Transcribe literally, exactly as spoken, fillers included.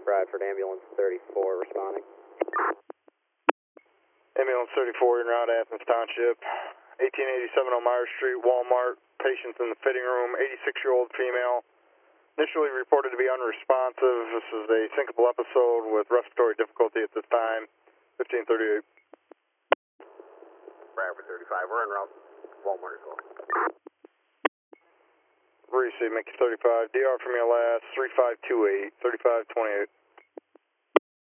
Bradford, ambulance thirty-four responding. Ambulance thirty-four, en route to Athens Township. eighteen eighty-seven Elmira Street, Walmart. Patients in the fitting room, eighty-six-year-old female. Initially reported to be unresponsive. This is a syncopal episode with respiratory difficulty at this time. fifteen thirty-eight. Bradford thirty-five, we're en route. Walmart as well. Receive, Mickey thirty-five. D R from your last, three five two eight, thirty-five twenty-eight.